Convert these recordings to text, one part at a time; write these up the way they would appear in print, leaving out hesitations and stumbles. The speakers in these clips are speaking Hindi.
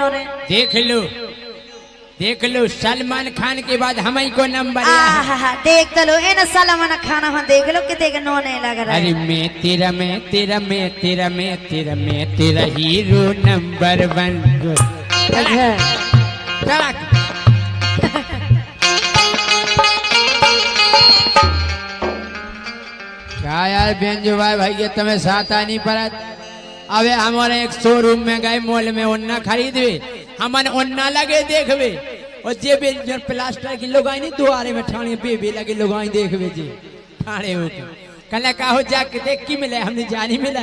रे। देख लो सलमान खान के बाद हम ही को नंबर देख तो लो इन सलमान खान हम देख लो कितने के नोने लग रहा है। अरे मैं तेरा हीरो नंबर 1। क्या यार बेंजो भाई ये तुम्हें साथ आ नहीं पड़ा। अबे हमारे एक शोरूम में गए मॉल में ओन्ना खरीदवे हमन ओन्ना लगे देखवे और जे बे प्लास्टर की लगाई नहीं दुआरे में ठाणे बेबे लगे लगाई देखवे जी ठाणे हो कल का हो जाके देख की मिले हमने जानी मिला।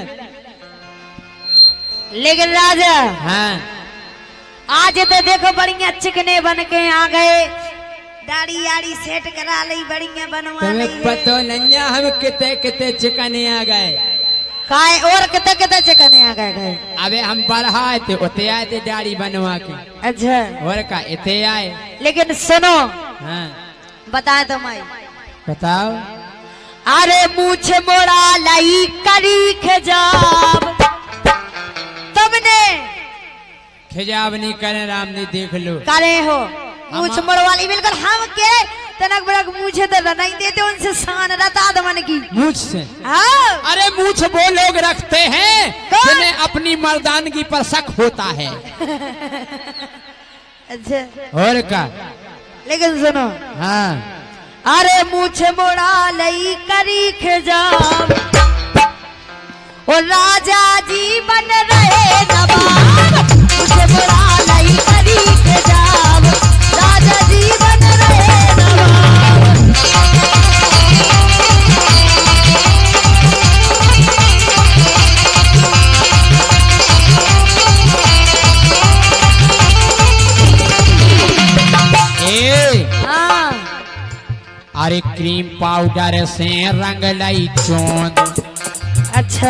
लेकिन राजा हाँ आज तो देखो बढ़िया चिकने बन के आ गए दाढ़ी याड़ी सेट करा ली बढ़िया बनवा ली। तुम्हें पता नहीं हम कितने चिकने आ गए काय और कितने चिकने आ गए। अबे हम बढ़ाए थे उते आए थे दाढ़ी बनवा के। अच्छा और का इते आए। लेकिन सुनो हाँ बताए तो मैं बताओ। अरे मूछ मोड़ा लाई करी खिजाब तुमने खिजाब नहीं करे राम ने देख लो करे हो मूछ मोड़ वाली बिल्कुल हम के तनक बड़क मुझे तो नहीं देते उनसे शान रता दमन की मूछ से। हाँ अरे मूछ वो लोग रखते हैं जिन्हें अपनी मर्दानगी पर शक होता है। अच्छा और का लेकिन सुनो हाँ अरे मूछ मोड़ा लई करी खिजाब और राजा जी बन रहे नवाब मूछ मोड़ा लई करी खिजाब राजा जी बन रहे नवाब। अरे क्रीम पाउडर से रंग लाई चोंद। अच्छा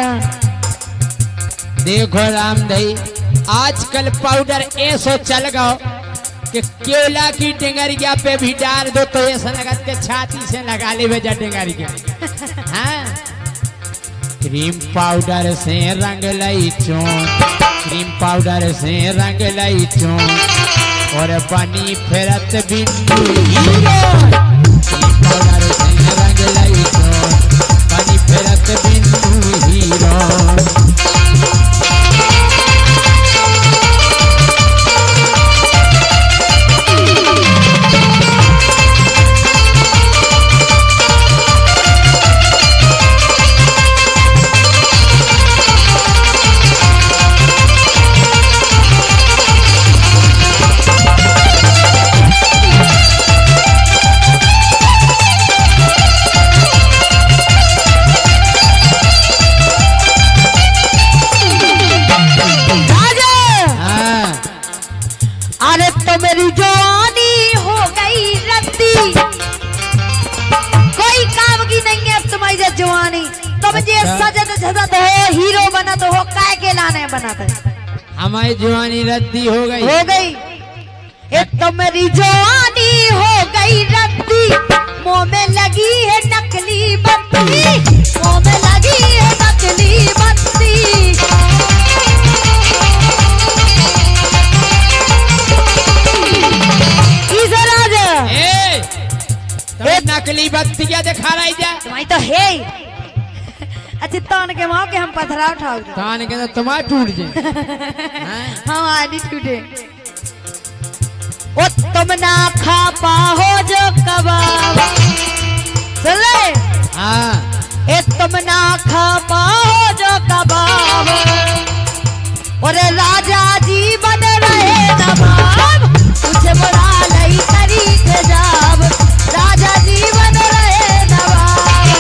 देखो राम दई आजकल पाउडर ऐसो चल गो कि केला की डिंगरिया पे भी डाल दो तो ऐसा लगा के छाती से लगा ले बेजा डिंगरिया। हाँ क्रीम पाउडर से रंग लाई चोंद क्रीम पाउडर से रंग लाई चोंद और बनी फिरत बिंदु हीरो। पाउडर से रंग लाई चोंद बनी फिरत बिंदु हीरो। मेरी जवानी हो गई रद्दी कोई काम की नहीं है अब तुम्हारी जवानी तुम जे सजत झजत हो हीरो बनत हो काय के लाने बनत हमारी जवानी रद्दी हो गई। तो मेरी जवानी हो गई रद्दी मुंह में लगी है नकली बत्ती मुंह में लगी है नकली बत्ती। नकली बत्तियां दिखा रही जा तुम्हारी तो है। अच्छा तान के माँ के हम पथरा उठाओ तान के तो तुम्हारा टूट जाए। हाँ आदि टूटे ओ तुम ना खा पाओ जो कबाब चले। हाँ ए तुम ना खा पाओ जो कबाब और राजा जी बन रहे नवाब मुझे बुरा लई करी खिजाब राजा जी बन रहे नवाब।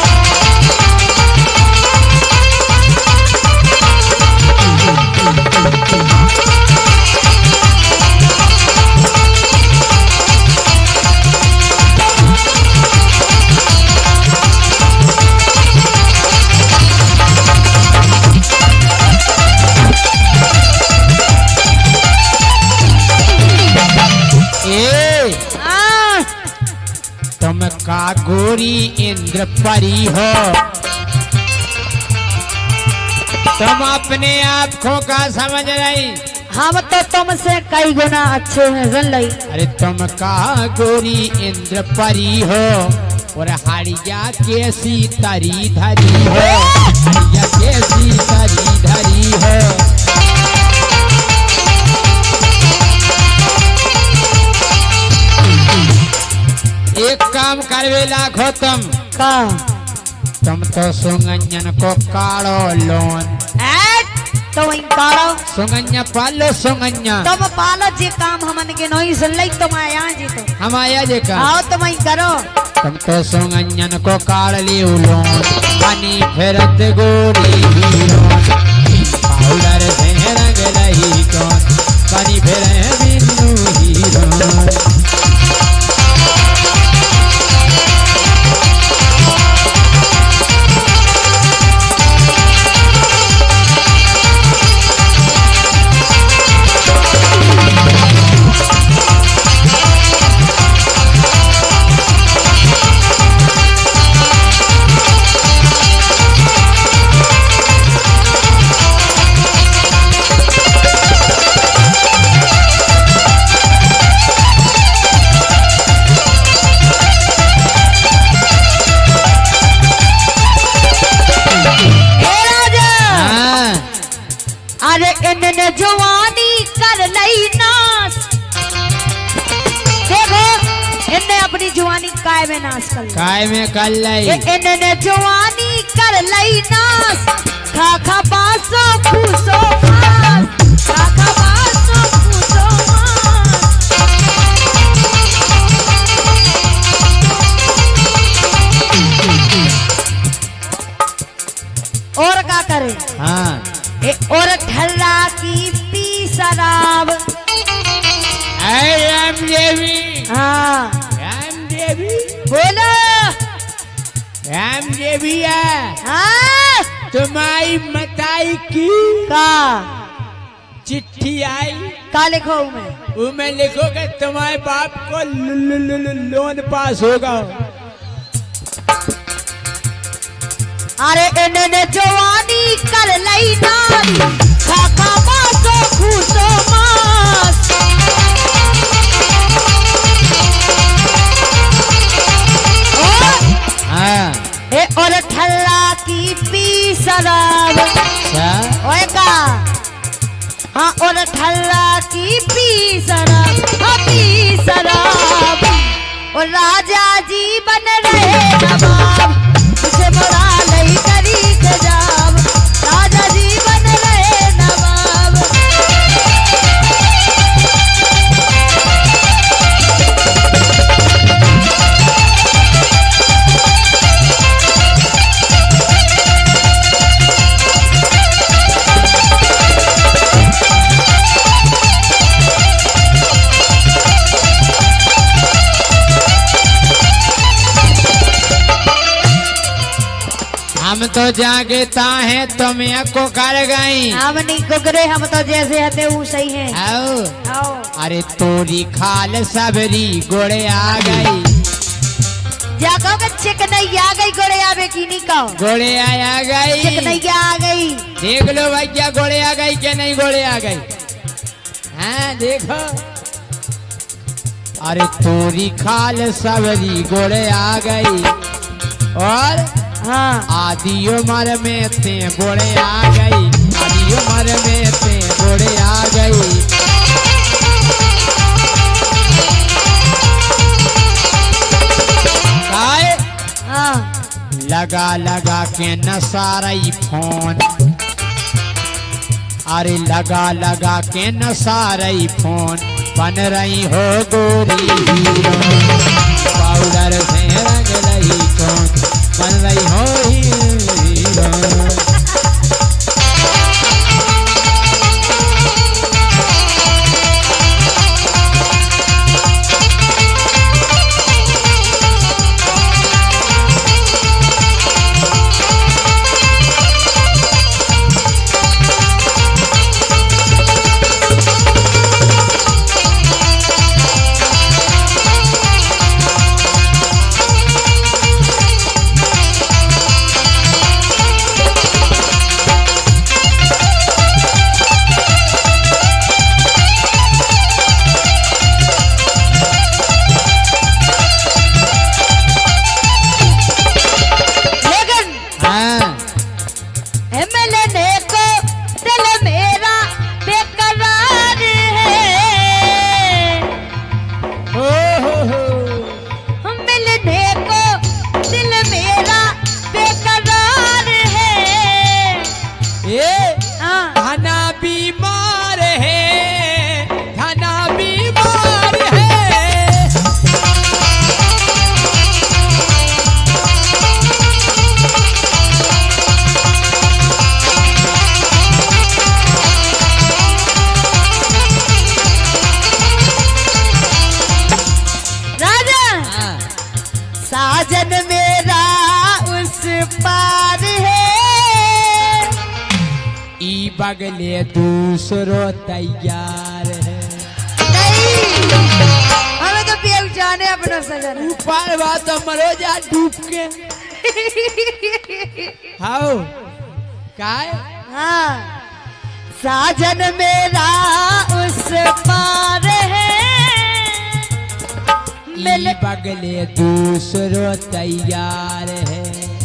तुम का गोरी इंद्र परी हो तुम अपने आप को का समझ रही। हम तो तुमसे कई गुना अच्छे हैं सुन लई। अरे तुम का गोरी इंद्र परी हो और हरिया कैसी तरी धरी हो, हरिया कैसी तरी धरी हो। एक काम करवे लाखो का तुम तो सुंगन को काढ़ो लोन। तो वही काढ़ो सुंगन्या पालो सुंगन्या तुम पालो जे काम हमन के नहीं सुन लई तुम आया जी तो हम आया जे का आओ तुम वही करो। तुम तो सुंगन को काढ़ लियो लोन, पानी फेरत गोरी हीरोन, पाउडर से रंग लही कौन, पानी फेरे बिनु हीरोन। इन्ने जवानी कर लई नाश, देखो इन्ने अपनी जवानी काय में नाश कर काय में कर लई। इन्ने जवानी कर लई नाश, खा खा बासो फूसो मास, खा खा बासो फूसो मास। और क्या करे? हाँ और ठल्ला की पी शराब। राम देवी, हाँ राम देवी बोलो। राम देवी हाँ तुम्हारी मताई की का चिट्ठी आई, का लिखो में? उसमें लिखोगे तुम्हारे बाप को लोन पास होगा। अरे इन्ने जवानी कर लई नारी, खा खा बासो फूसो मास। हाँ और ठल्ला की पी शराब। ओए का हाँ और ठल्ला की पी शराब, हाँ पी शराब। और राजा जी बन रहे नवाब, तुझे बुरा नहीं करी गजाब, राजा जी बन रहे नवाब। हम तो जागे ताहे तुम्हें को कर गई, हम नहीं कुकरे, हम तो जैसे हते वो सही है। आओ आओ अरे तोरी खाल सबरी गोड़े आ गई, जागो के चिकनैया आ गई, गोड़े आवे की नहीं कहो। गोड़े आ गई, चिकनैया आ गई। देख लो भैया गोड़े आ गई कि नहीं गोड़े आ गई। हाँ देखो अरे तोरी खाल सबरी गोड़े आ गई, और हाँ आदि उम्र में ते बोड़े आ गई, आदि उम्र में ते बोड़े आ गई। हाँ लगा लगा के नसारई फोन, अरे लगा लगा के नसारई फोन, बन रही हो गोरी हीरोइन, पाउडर से रंग रही कौन, बन रही हो हीरोइन। बगले दूसरो तैयार है। नहीं, हमें तो पिया जाने अपना सजन। ऊपर बात मरो जा डूब के। हाउ काय हाँ, साजन मेरा उस पार है, मिल बगले दूसरो तैयार है।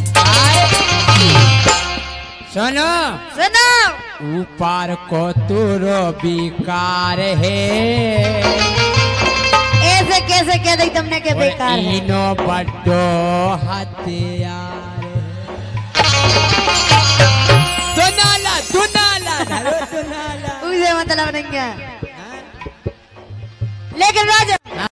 सुनो सुनो, ऊपर को तुरो बेकार है, ऐसे कैसे कह दी तुमने के बेकार है? इनो बड्डो हथियार। दुनाला दुनाला दुनाला उसे मतलब नहीं है, लेकिन राजा